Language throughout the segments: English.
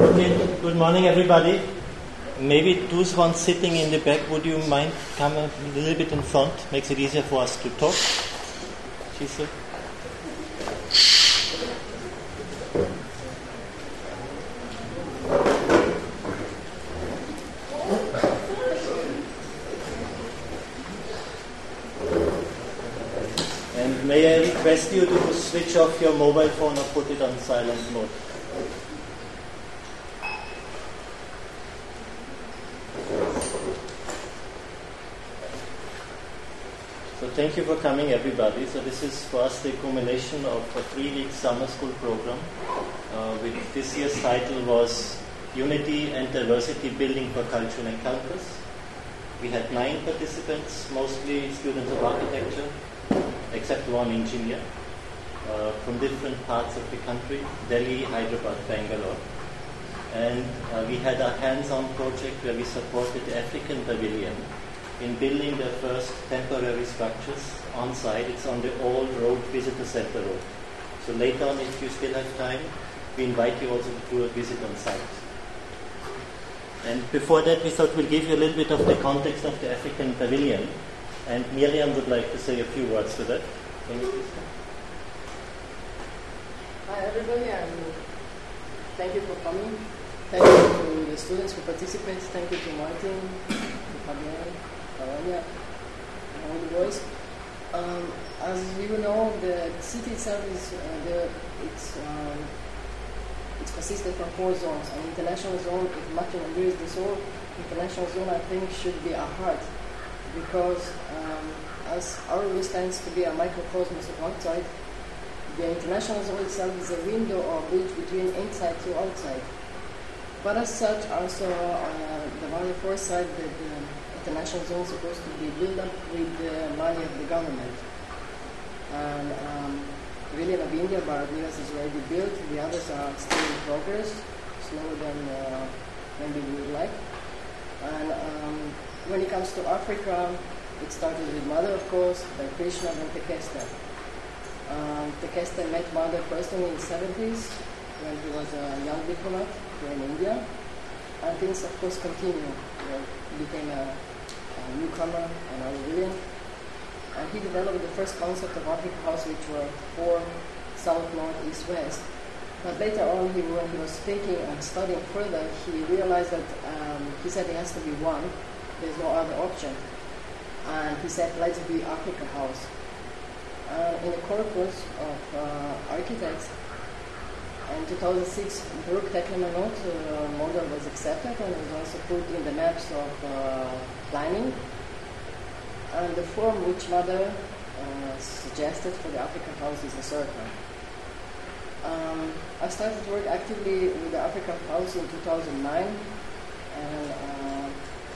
Okay, good morning everybody. Maybe those ones sitting in the back, would you mind come a little bit in front? Makes it easier for us to talk. Giselle? And may I request you to switch off your mobile phone or put it on silent mode? Thank you for coming, everybody. So this is for us the culmination of a 3-week summer school program, which this year's title was Unity and Diversity Building for Cultural Encounters. We had 9 participants, mostly students of architecture, except one engineer, from different parts of the country, Delhi, Hyderabad, Bangalore. And we had a hands-on project where we supported the African Pavilion in building their first temporary structures on site. It's on the old road, Visitor Center Road. So later on, if you still have time, we invite you also to do a visit on site. And before that, we thought we'll give you a little bit of the context of the African Pavilion. And Miriam would like to say a few words to that. Can you please come? Hi everybody, and thank you for coming. Thank you to the students who participate. Thank you to Martin, to Fabian, Carolina, and all the boys. As you know, the city itself is it's consisted from 4 zones. An international zone, if Martin agrees this all, international zone I think should be a heart, because as our rule stands to be a microcosmos of outside, the international zone itself is a window or bridge between inside to outside. But as such, also the value foresight that the international zone is supposed to be built up with the money of the government. And Pavilion of India, Bharat-Niwas is already built. The others are still in progress, slower than maybe we would like. And when it comes to Africa, it started with Mother, of course, by Krishna and Tekeste. Tekeste met Mother personally in the 70s when he was a young diplomat here in India. And things, of course, continue. He became a newcomer and a Pavilion. And he developed the first concept of Africa House, which were 4 south, north, east, west. But later on, when he was thinking and studying further, he realized that he said it has to be one. There's no other option. And he said, let's be Africa House. In the corpus of architects, in 2006, Baruch Tekle-Manot model was accepted and was also put in the maps of planning. And the form which Mother suggested for the Africa House is a circle. I started to work actively with the Africa House in 2009, and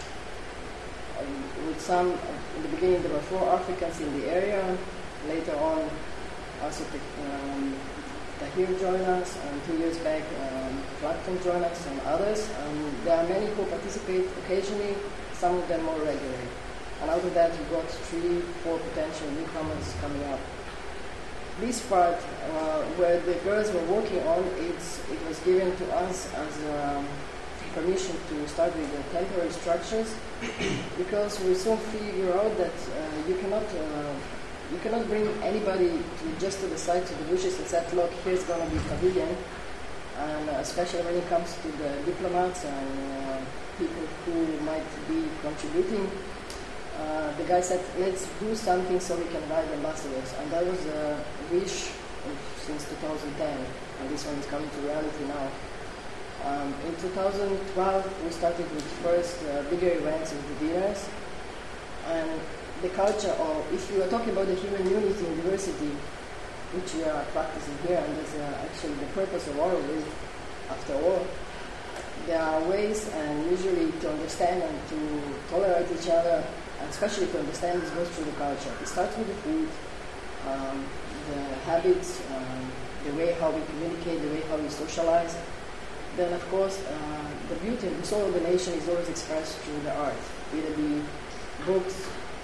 with some, in the beginning there were 4 Africans in the area. Later on, also Tahir joined us, and 2 years back, Clapton joined us, and others. There are many who participate occasionally, some of them more regularly. And out of that, we got 3-4 potential newcomers coming up. This part, where the girls were working on, it was given to us as permission to start with the temporary structures, because we soon figure out that you cannot bring anybody just to the side, to the bushes, and say, look, here's going to be pavilion. And especially when it comes to the diplomats and people who might be contributing, the guy said, let's do something so we can write ambassadors. And that was a wish since 2010, and this one is coming to reality now. In 2012, we started with first bigger events with the dinners. And the culture of, if you are talking about the human unity and diversity, which we are practicing here, and that's actually the purpose of our work, after all, there are ways, and usually to understand and to tolerate each other, and especially to understand this goes through the culture. It starts with the food, the habits, the way how we communicate, the way how we socialize. Then, of course, the beauty and the soul of the nation is always expressed through the art, either be books,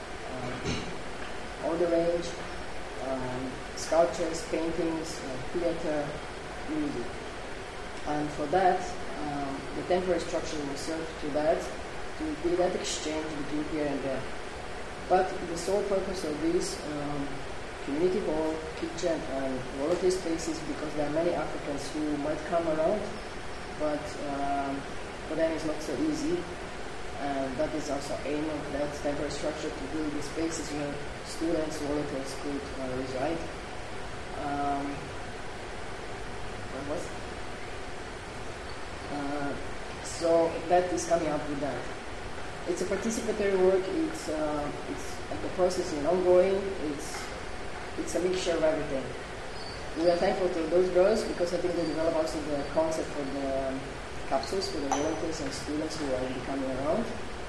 all the range, sculptures, paintings, theater, music. And for that, The temporary structure will serve to that, to be that exchange between here and there. But the sole purpose of this community hall, kitchen, and volunteer spaces, because there are many Africans who might come around, but for them it's not so easy. And that is also aim of that temporary structure, to build the spaces where students, volunteers could reside. So that is coming up with that. It's a participatory work. It's the process is ongoing. It's a mixture of everything. We are thankful to those girls because I think they develop also the concept for the capsules for the volunteers and students who are coming around.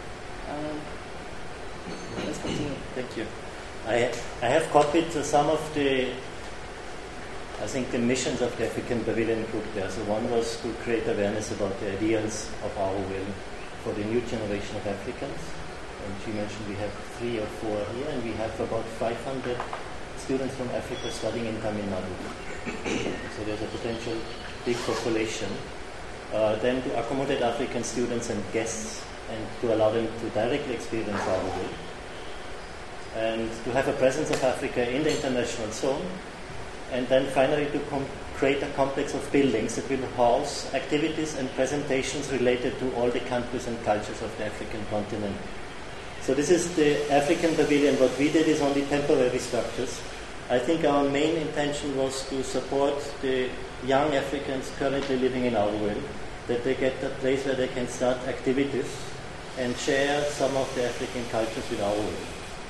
Let's continue. Thank you. I have copied some of the missions of the African Pavilion Group there. So one was to create awareness about the ideals of Auroville for the new generation of Africans. And she mentioned we have 3 or 4 here, and we have about 500 students from Africa studying in Tamil Nadu. So there's a potential big population. Then to accommodate African students and guests, and to allow them to directly experience Auroville. And to have a presence of Africa in the international zone. And then finally to create a complex of buildings that will house activities and presentations related to all the countries and cultures of the African continent. So this is the African Pavilion. What we did is only temporary structures. I think our main intention was to support the young Africans currently living in Auroville, that they get a place where they can start activities and share some of the African cultures with Auroville.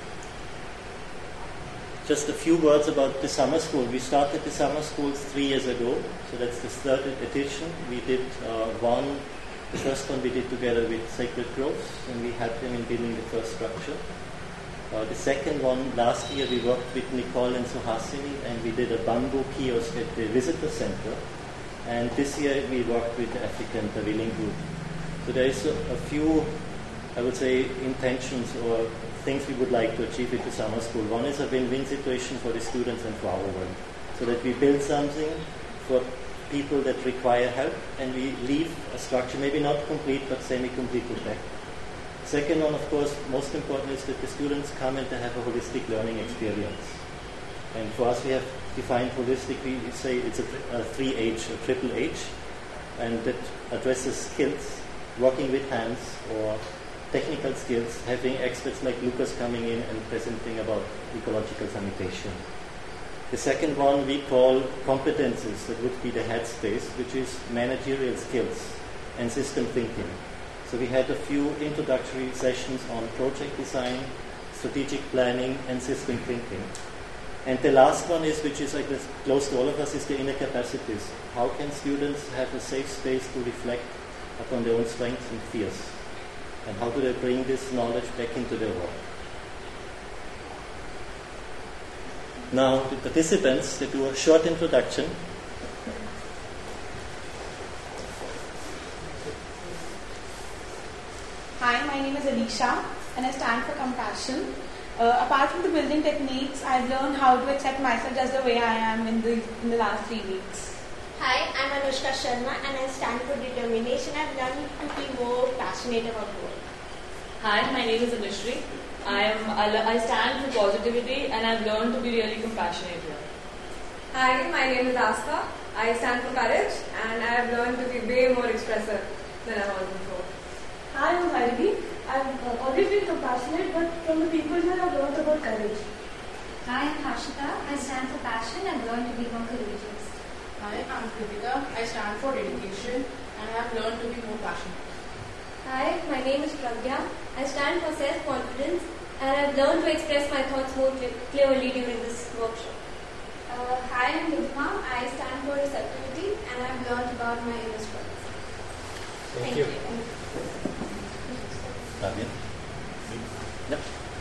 Just a few words about the summer school. We started the summer schools 3 years ago, so that's the 3rd edition. We did the first one we did together with Sacred Groves, and we helped them in building the first structure. The second one, last year we worked with Nicole and Suhasini, and we did a bamboo kiosk at the visitor center. And this year we worked with the African Pavilion Group. So there is a few, I would say, intentions or things we would like to achieve with the summer school. One is a win-win situation for the students and for Auroville, so that we build something for people that require help, and we leave a structure, maybe not complete, but semi-complete back. Second one, of course, most important is that the students come and they have a holistic learning experience. And for us, we have defined holistic, we say it's a 3H, a triple H, and that addresses skills, working with hands, or technical skills, having experts like Lucas coming in and presenting about ecological sanitation. The second one we call competences, that would be the headspace, which is managerial skills and system thinking. So we had a few introductory sessions on project design, strategic planning, and system thinking. And the last one is, which is like this, close to all of us, is the inner capacities. How can students have a safe space to reflect upon their own strengths and fears? And how do they bring this knowledge back into their work? Now, the participants, they do a short introduction. Hi, my name is Alicia, and I stand for compassion. Apart from the building techniques, I've learned how to accept myself just the way I am in the last 3 weeks. Hi, I'm Anushka Sharma, and I stand for determination. I've learned to be more passionate about work. Hi, my name is Anushree. I stand for positivity, and I've learned to be really compassionate here. Hi, my name is Astha. I stand for courage, and I've learned to be way more expressive than I was before. Hi, I'm Haridi. I've always been compassionate, but from the people here I've learned about courage. Hi, I'm Harshita. I stand for passion and learn to be more courageous. Hi, I'm Kritika. I stand for dedication and I have learned to be more passionate. Hi, my name is Pragya. I stand for self-confidence and I've learned to express my thoughts more clearly during this workshop. Hi, I'm Nidma. I stand for receptivity and I've learned about my inner struggles. Thank you. Fabian? Yep.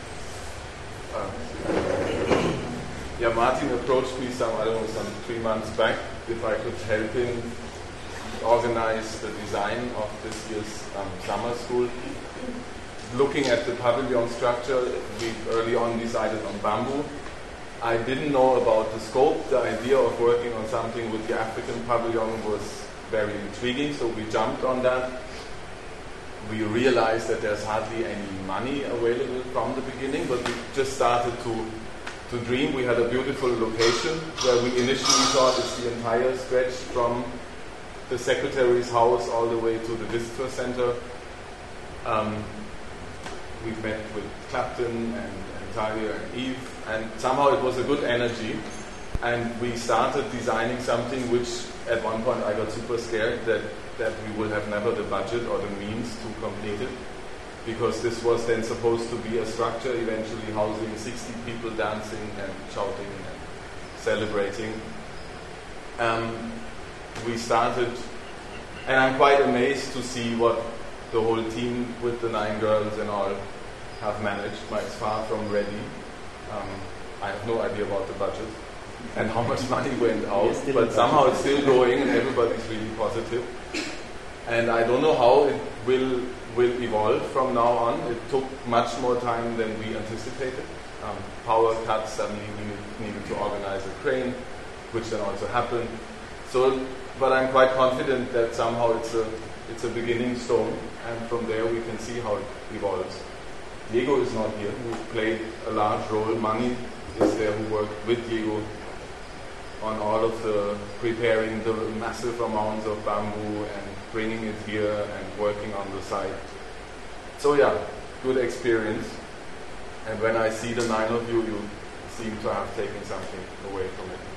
Yeah, Martin approached me some 3 months back if I could help him organize the design of this year's summer school. Looking at the pavilion structure, we early on decided on bamboo. I didn't know about the scope. The idea of working on something with the African pavilion was very intriguing, so we jumped on that. We realized that there's hardly any money available from the beginning, but we just started to dream. We had a beautiful location where we initially thought it's the entire stretch from the secretary's house all the way to the visitor center. We met with Clapton and Talia and Eve, and somehow it was a good energy. And we started designing something which at one point I got super scared that we will have never the budget or the means to complete it, because this was then supposed to be a structure eventually housing 60 people dancing and shouting and celebrating. We started, and I'm quite amazed to see what the whole team with the 9 girls and all have managed. It's far from ready. I have no idea about the budget and how much money went out, but somehow it's still going and everybody's really positive. And I don't know how it will evolve from now on. It took much more time than we anticipated. Power cuts, suddenly we needed to organize a crane, which then also happened. So, but I'm quite confident that somehow it's a beginning stone, and from there we can see how it evolves. Diego is not here, who played a large role. Mani is there, who worked with Diego on all of the preparing the massive amounts of bamboo and bringing it here and working on the site. So yeah, good experience. And when I see the 9 of you, you seem to have taken something away from it.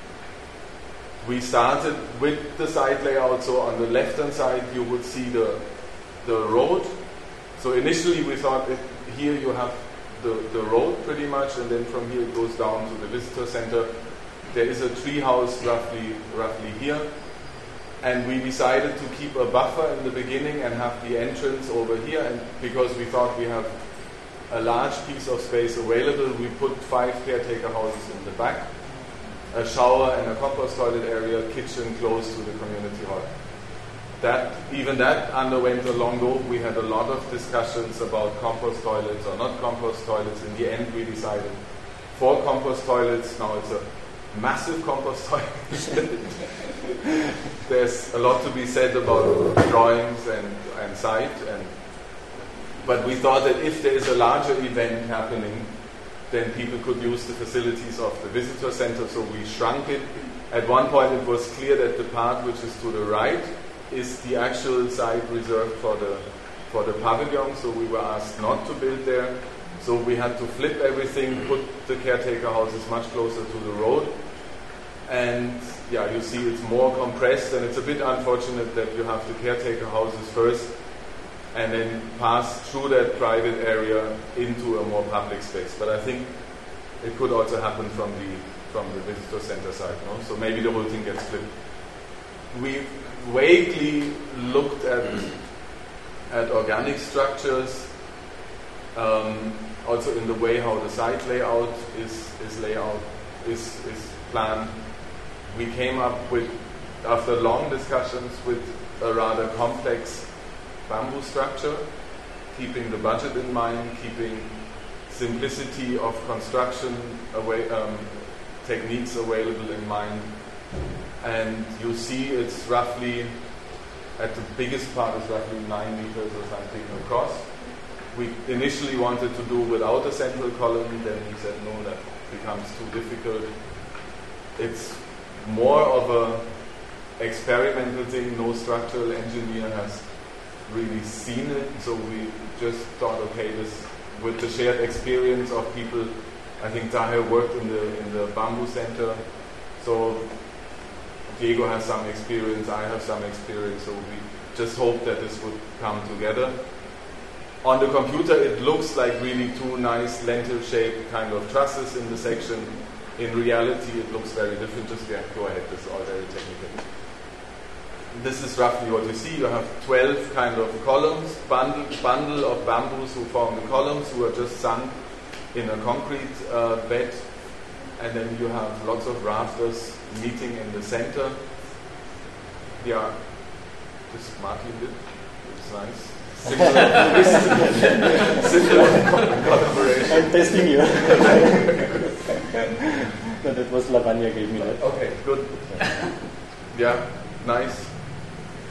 We started with the site layout, so on the left-hand side you would see the road. So initially we thought here you have the road pretty much, and then from here it goes down to the visitor center. There is a tree house roughly here, and we decided to keep a buffer in the beginning and have the entrance over here, and because we thought we have a large piece of space available, we put 5 caretaker houses in the back, a shower and a compost toilet area, kitchen close to the community hall. Even that underwent a long go. We had a lot of discussions about compost toilets or not compost toilets. In the end we decided 4 compost toilets. Now it's a massive compost toilet. There's a lot to be said about drawings and site, but we thought that if there is a larger event happening, then people could use the facilities of the visitor center, so we shrunk it. At one point it was clear that the part which is to the right is the actual site reserved for the pavilion, so we were asked not to build there. So we had to flip everything, put the caretaker houses much closer to the road. And yeah, you see it's more compressed, and it's a bit unfortunate that you have the caretaker houses first and then pass through that private area into a more public space. But I think it could also happen from the visitor center side, no? So maybe the whole thing gets flipped. We vaguely looked at organic structures, also in the way how the site layout is planned. We came up with, after long discussions, with a rather complex bamboo structure, keeping the budget in mind, keeping simplicity of construction techniques available in mind. And you see it's roughly, at the biggest part is roughly 9 meters or something across. We initially wanted to do without a central column, then we said no, that becomes too difficult. It's more of a experimental thing. No structural engineer has really seen it, so we just thought, okay, this with the shared experience of people. I think Tahir worked in the bamboo center, so Diego has some experience, I have some experience, so we just hoped that this would come together. On the computer it looks like really 2 nice lentil-shaped kind of trusses in the section. In reality it looks very different. Just go ahead, this is all very technical. This is roughly what you see. You have 12 kind of columns, bundle of bamboos who form the columns, who are just sunk in a concrete bed, and then you have lots of rafters meeting in the center. Yeah, this Martin did. It's nice. Simple collaboration. I'm testing you. No, that was Lavanya gave me that. Okay, good. Yeah, nice.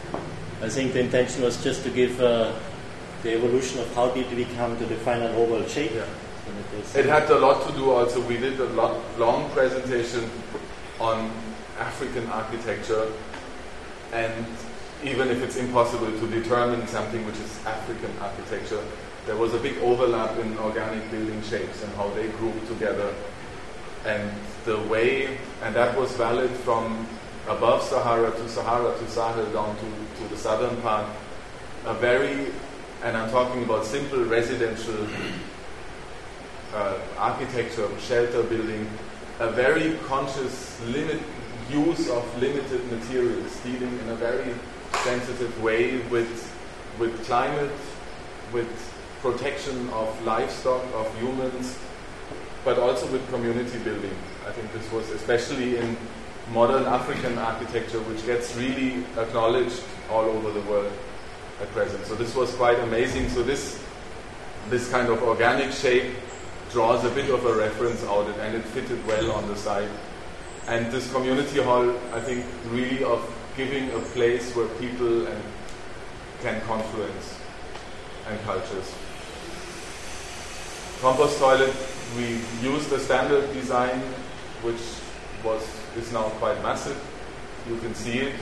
I think the intention was just to give the evolution of how did we come to the final oval shape. Yeah. It had a lot to do also, we did a long presentation on African architecture, and even if it's impossible to determine something which is African architecture, there was a big overlap in organic building shapes and how they group together. And the way, and that was valid from above Sahara to Sahel down to the southern part, and I'm talking about simple residential architecture, shelter building, a very conscious use of limited materials, dealing in a very sensitive way with climate, with protection of livestock, of humans, but also with community building. I think this was especially in modern African architecture, which gets really acknowledged all over the world at present. So this was quite amazing. So this kind of organic shape draws a bit of a reference out, and it fitted well on the side. And this community hall, I think, really of giving a place where people can confluence and cultures. Compost toilet, we used the standard design, which is now quite massive. You can see it.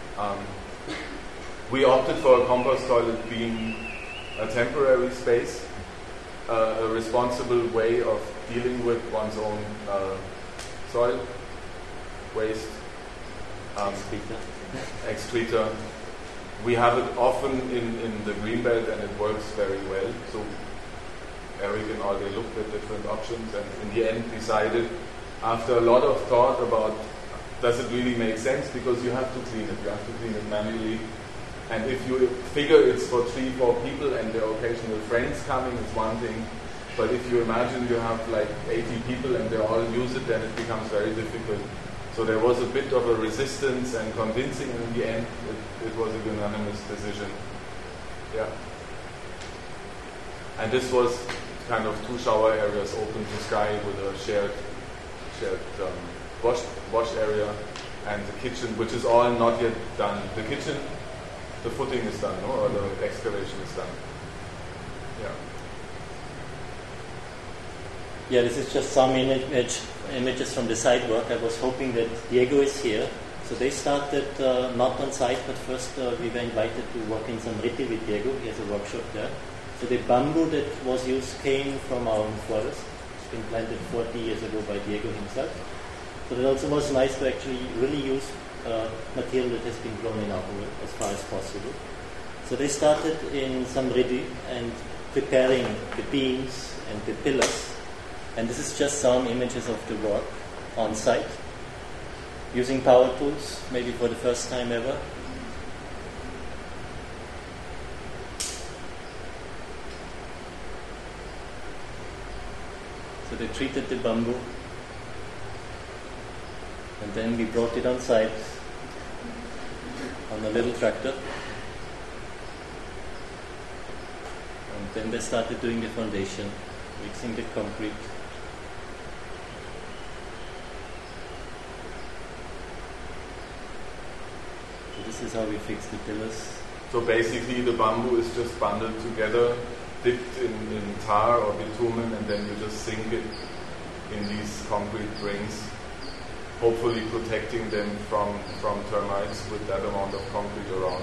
We opted for a compost toilet being a temporary space, a responsible way of dealing with one's own soil, waste, excreta. We have it often in the greenbelt, and it works very well. So Eric and Olga looked at different options, and in the end decided, after a lot of thought about, does it really make sense? Because you have to clean it. You have to clean it manually. And if you figure it's for 3-4 people and their occasional friends coming, it's one thing. But if you imagine you have like 80 people and they all use it, then it becomes very difficult. So there was a bit of a resistance and convincing, and in the end it was a unanimous decision. Yeah. And this was kind of 2 shower areas open to sky with a shared wash area, and the kitchen, which is all not yet done. The kitchen, the footing is done, no? Or the excavation is done. Yeah. Yeah, this is just some images from the site work. I was hoping that Diego is here. So they started not on site, but first we were invited to work in Samriti with Diego. He has a workshop there. So the bamboo that was used came from our own forest. It's been planted 40 years ago by Diego himself. So it also was nice to actually really use material that has been grown in our world as far as possible. So they started in Samriti and preparing the beams and the pillars. And this is just some images of the work on site, using power tools, maybe for the first time ever. So they treated the bamboo, and then we brought it on site on a little tractor. And then they started doing the foundation, mixing the concrete. So this is how we fix the pillars. So basically the bamboo is just bundled together, dipped in tar or bitumen, and then you just sink it in these concrete rings, hopefully protecting them from termites with that amount of concrete around.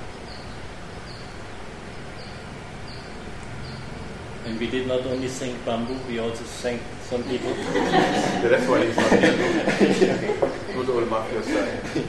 And we did not only sink bamboo, we also sank some people. Yeah, that's why he's not here. Good old mafia style.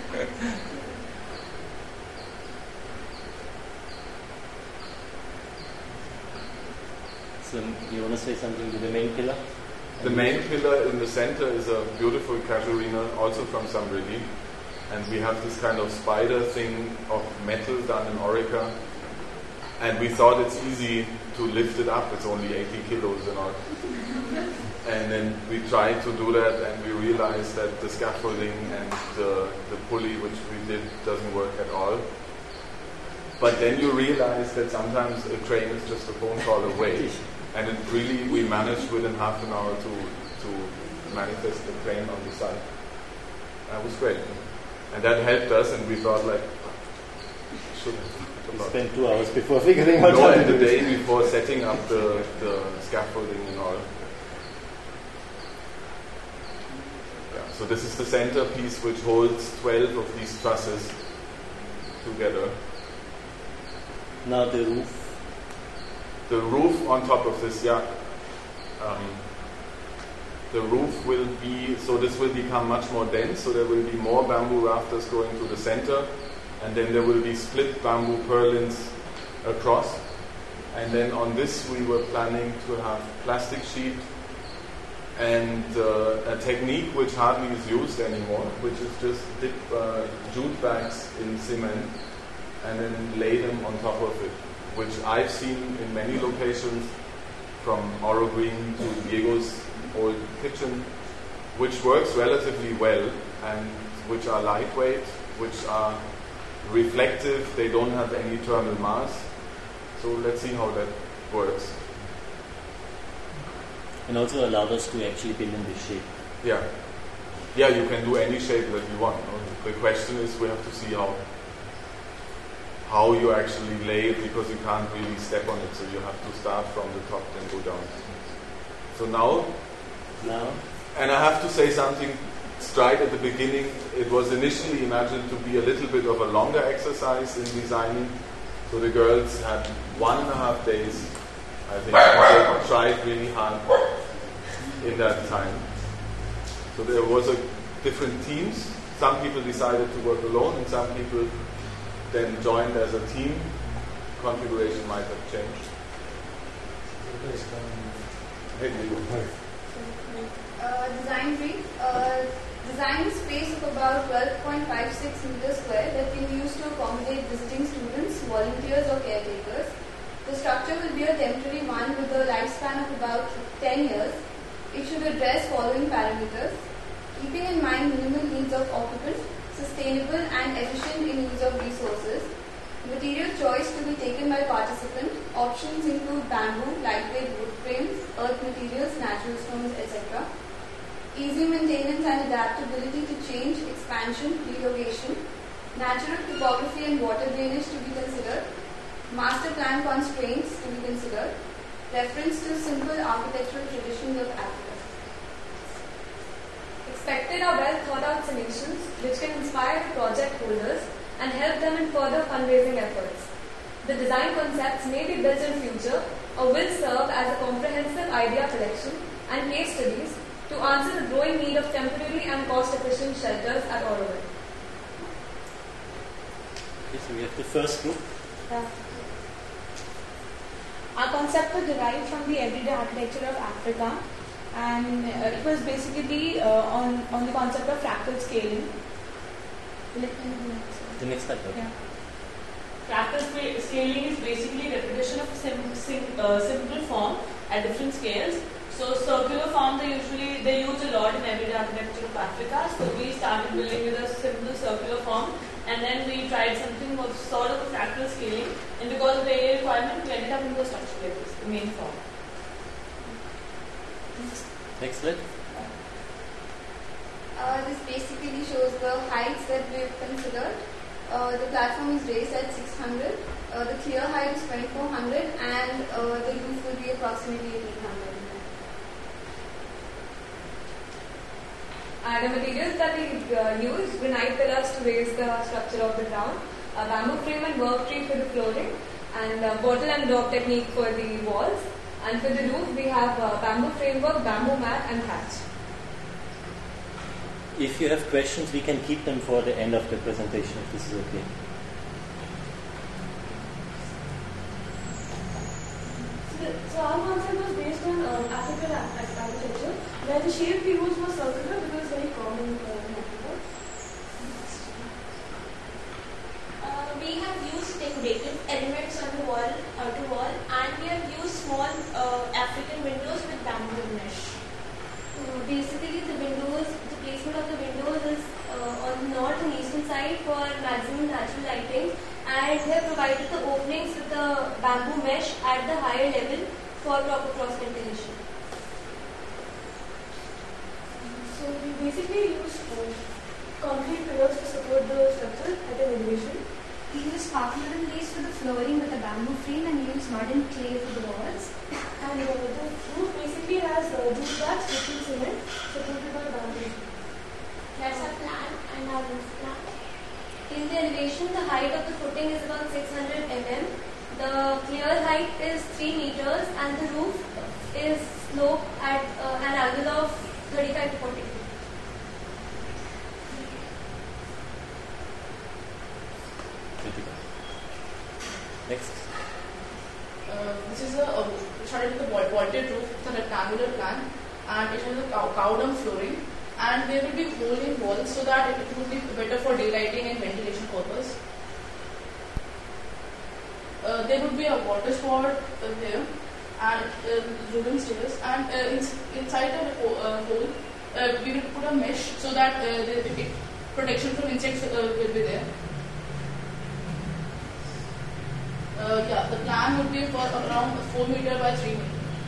So you want to say something to the main pillar? The main pillar in the center is a beautiful casuarina, also from Samriti. And we have this kind of spider thing of metal done in Orica. And we thought it's easy to lift it up. It's only 80 kilos and all. And then we tried to do that, and we realized that the scaffolding and the pulley, which we did, doesn't work at all. But then you realize that sometimes a crane is just a phone call away. And it really, we managed within half an hour to manifest the crane on the site. That was great. And that helped us, and we thought, like, should spend 2 hours before figuring out no, how to and do the it. day before setting up the scaffolding and all. Yeah, so this is the centerpiece which holds 12 of these trusses together. Now the roof. The roof on top of this, yeah. The roof will be, so this will become much more dense, so there will be more bamboo rafters going to the center, and then there will be split bamboo purlins across. And then on this we were planning to have plastic sheet and a technique which hardly is used anymore, which is just dip jute bags in cement and then lay them on top of it, which I've seen in many locations, from Oro Green to Diego's old kitchen, which works relatively well and which are lightweight, which are reflective, they don't have any thermal mass. So let's see how that works. And also allowed us to actually build in this shape. Yeah. Yeah, you can do any shape that you want. The question is, we have to see how you actually lay it, because you can't really step on it, so you have to start from the top and go down. So now, and I have to say something straight at the beginning, it was initially imagined to be a little bit of a longer exercise in designing. So the girls had 1.5 days, I think, and they tried really hard in that time. So there was different teams. Some people decided to work alone, and some people then joined as a team. Configuration might have changed. Design brief. Design space of about 12.56 meters square that can be used to accommodate visiting students, volunteers or caretakers. The structure will be a temporary one with a lifespan of about 10 years. It should address following parameters: keeping in mind minimal needs of occupants, sustainable and efficient in use of resources, material choice to be taken by participant. Options include bamboo, lightweight wood frames, earth materials, natural stones, etc. Easy maintenance and adaptability to change, expansion, relocation. Natural topography and water drainage to be considered. Master plan constraints to be considered. Reference to simple architectural traditions of Africa. Expected are well thought out solutions which can inspire the project holders and help them in further fundraising efforts. The design concepts may be built in future or will serve as a comprehensive idea collection and case studies to answer the growing need of temporary and cost-efficient shelters at Auroville. Okay, so we have the first group. Yeah. Our concept was derived from the everyday architecture of Africa, and it was basically on the concept of fractal scaling. The next slide. Yeah. Fractal scaling is basically repetition of simple form at different scales. So circular form they use a lot in everyday architecture of Africa. So we started building with a simple circular form, and then we tried something of sort of a fractal scaling, and because of the area requirement we ended up in the structure like this, the main form. Next slide. This basically shows the heights that we've considered. The platform is raised at 600. The clear height is 2400, and the roof will be approximately 1800. The materials that we use: granite pillars to raise the structure of the ground, a bamboo frame and work tree for the flooring, and bottle and dog technique for the walls. And for the roof, we have bamboo framework, bamboo mat, and thatch. If you have questions, we can keep them for the end of the presentation, if this is okay. So our concept was based on African architecture, where the shape we used was circular because it's very common in Africa. We have used decorative elements on the wall, outer wall, and we have used small African windows with bamboo mesh. Basically, the placement of the windows is on the north and eastern side for maximum natural lighting, and we have provided the openings with the bamboo mesh at the higher level for proper cross ventilation. So we basically used concrete pillars to support the structure at an elevation. We use sparkler lace for the flooring with a bamboo frame and use mud and clay for the walls. And the roof basically has jute bags, with cement, supported by bamboo. That's our plan and our roof plan. In the elevation, the height of the footing is about 600 mm. The clear height is 3 meters and the roof is sloped at an angle of 35 to 40 feet. Next. This is started with a vaulted roof. It's a rectangular plan, and it has a cow dung flooring, and there will be hole in walls so that it would be better for daylighting and ventilation purpose. There would be a water spout there, and wooden stairs, and inside the hole we will put a mesh so that protection from insects will be there. The plan would be for around 4 meter by 3 meter.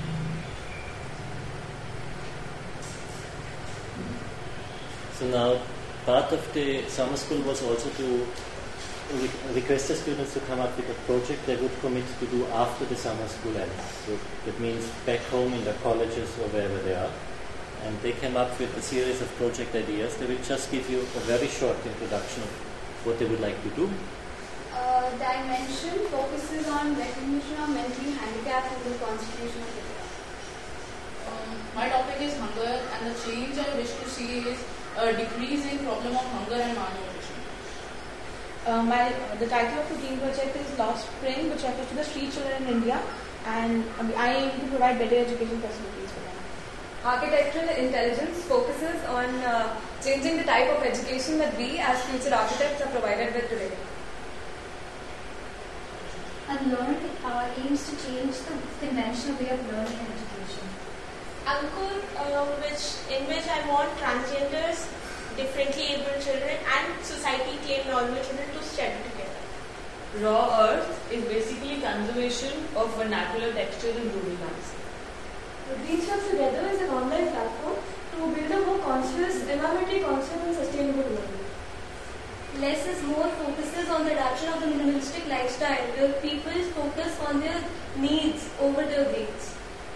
So now, part of the summer school was also to request the students to come up with a project they would commit to do after the summer school ends. So that means back home in their colleges or wherever they are. And they came up with a series of project ideas. They will just give you a very short introduction of what they would like to do. Dimension focuses on recognition of mentally handicapped in the constitution of India. My topic is hunger, and the change I wish to see is a decrease in problem of hunger and malnutrition. The title of the team project is Lost Spring, which refers to the street children in India, and I aim to provide better education facilities for them. Architectural intelligence focuses on changing the type of education that we as future architects are provided with today. Unlearned aims to change the conventional way of learning and education. Ankur, in which I want transgenders, differently abled children, and society claimed normal children to study together. Raw Earth is basically conservation of vernacular texture in rural landscape. Green Stuff Together is an online platform to build a more conscious, environmentally conscious and sustainable learning. Less is more focuses on the adoption of the minimalistic lifestyle, where people focus on their needs over their gains.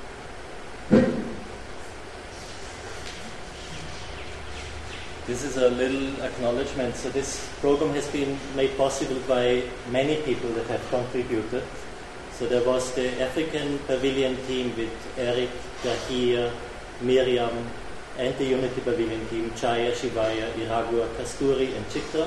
This is a little acknowledgement. So this program has been made possible by many people that have contributed. So there was the African Pavilion team with Eric, Tahir, Miriam, and the Unity Pavilion team, Chaya, Shivaya, Iragua, Kasturi, and Chitra.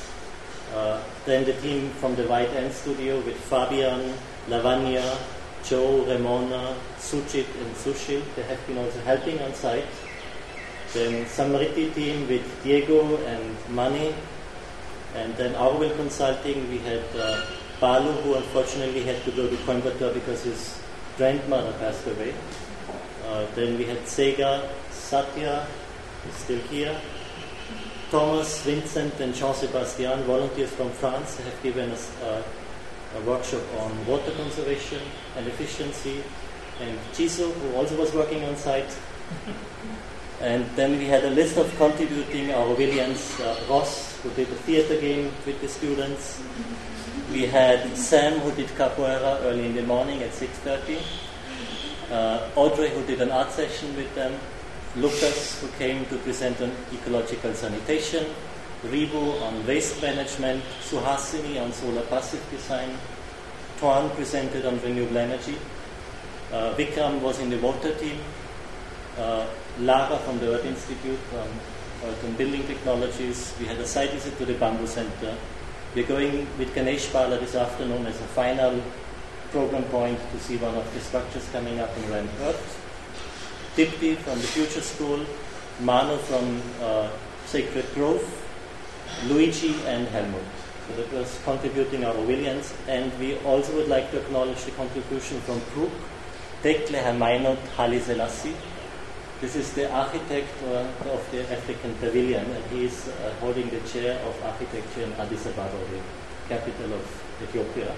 Then the team from the White Ant Studio with Fabian, Lavanya, Joe, Ramona, Suchit, and Sushil. They have been also helping on site. Then Samriti team with Diego and Mani. And then Orwell Consulting, we had Balu, who unfortunately had to go to Coimbatore because his grandmother passed away. Then we had Sega, Satya, is still here. Thomas, Vincent, and Jean-Sébastien, volunteers from France, have given us a workshop on water conservation and efficiency. And Chiso, who also was working on site. And then we had a list of contributing Aurovilians, Ross, who did a theater game with the students. We had Sam, who did capoeira early in the morning at 6:30. Audrey, who did an art session with them. Lucas, who came to present on ecological sanitation. Ribu on waste management. Suhasini on solar passive design. Tuan presented on renewable energy. Vikram was in the water team. Lara from the Earth Institute on building technologies. We had a site visit to the Bamboo Center. We're going with Ganesh Bala this afternoon as a final program point to see one of the structures coming up in Rand Earth. Dipti from the Future School, Manu from Sacred Grove, Luigi and Helmut. So that was contributing Aurovilians, and we also would like to acknowledge the contribution from Kruk, Tekle Hermainot Haile Selassie. This is the architect of the African Pavilion, and he is holding the chair of architecture in Addis Ababa, the capital of Ethiopia.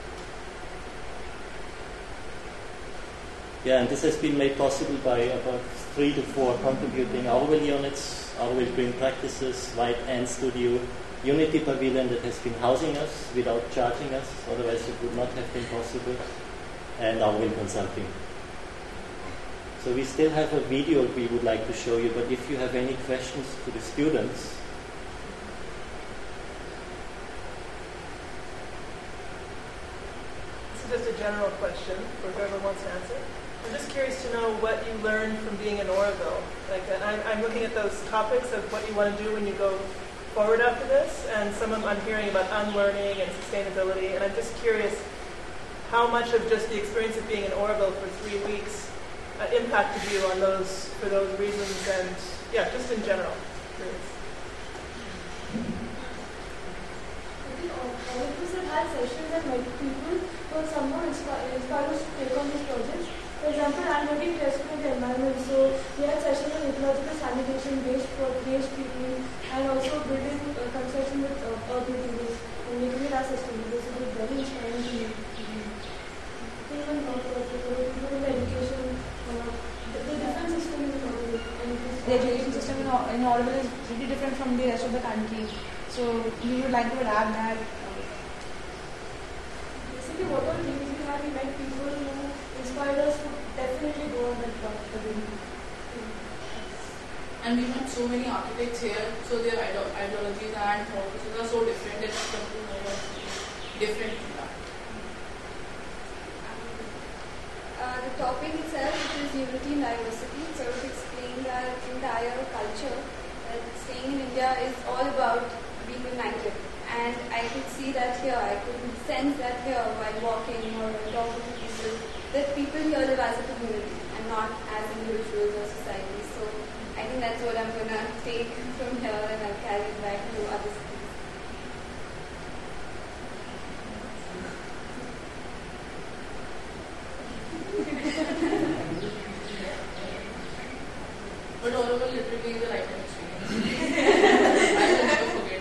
Yeah, and this has been made possible by about 3 to 4 contributing Orwell units, Orwell Green Practices, White Ant Studio, Unity Pavilion that has been housing us without charging us, otherwise it would not have been possible, and Auroville Consulting. So we still have a video we would like to show you, but if you have any questions to the students. This is just a general question for whoever wants to answer. I'm just curious to know what you learned from being in Auroville. Like, I'm looking at those topics of what you want to do when you go forward after this, and some of them I'm hearing about unlearning and sustainability, and I'm just curious how much of just the experience of being in Auroville for 3 weeks impacted you on those, for those reasons, and yeah, just in general. Curious. I think all of us have had sessions and met people who have somehow inspired us to take on this project. For example, I'm working closely with the environment, so we had sessions on ecological sanitation, waste treatment, and also building construction with earth materials and making it as sustainable. So it was very inspiring to me. Even the education, the different system in Auroville. The education system in Auroville is really different from the rest of the country. So we would like to adapt that. Basically, whatever things we had, we met people who inspired us to definitely go on that path again. And we met so many architects here, so their ideologies and thought processes are so different. It's something different from that. The topic itself, which is unity and diversity, sort of explains our entire culture. That staying in India is all about being united. And I could see that here, I could sense that here while walking or while talking to people, that people here live as a community and not as individuals or society. So I think that's what I'm going to take from here and I'll carry it back to other cities. But Auroville literally is a lifetime experience. I will never forget.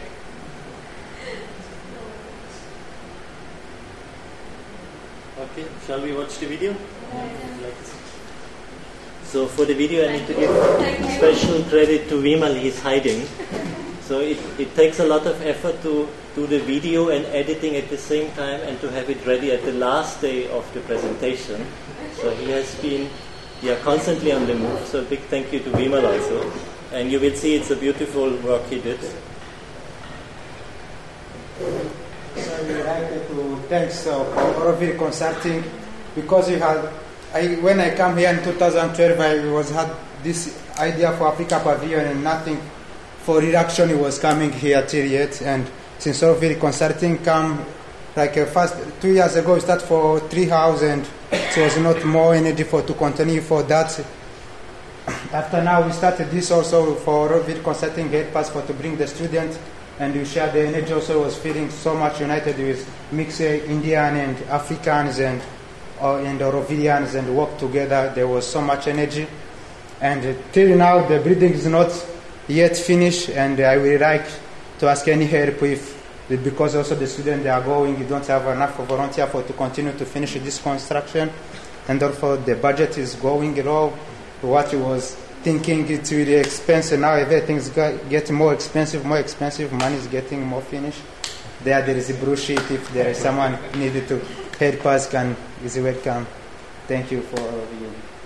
Okay, shall we watch the video? So for the video I need to give special credit to Vimal, he's hiding. So it takes a lot of effort to do the video and editing at the same time and to have it ready at the last day of the presentation. So he has been constantly on the move, so a big thank you to Vimal also. And you will see it's a beautiful work he did. So I would like to thanks for Auroville Consulting, because when I come here in 2012, I had this idea for Africa Pavilion and nothing for reduction was coming here till yet. And since Auroville Consulting come first 2 years ago, we started for 3,000, so it was not more energy to continue for that. After now, we started this also for Auroville Consulting, help us to bring the students, and we share the energy. Also was feeling so much united with mixed Indian and Africans and Aurovillians, and work together. There was so much energy, and till now the building is not yet finished, and I would like to ask any help because also the students they are going, you don't have enough volunteer to continue to finish this construction, and therefore the budget is going low. What you was thinking it will be expensive, now everything is getting more expensive, money is getting more finished. There is a brochure. If there is someone needed to help us, is welcome. Thank you for all of you.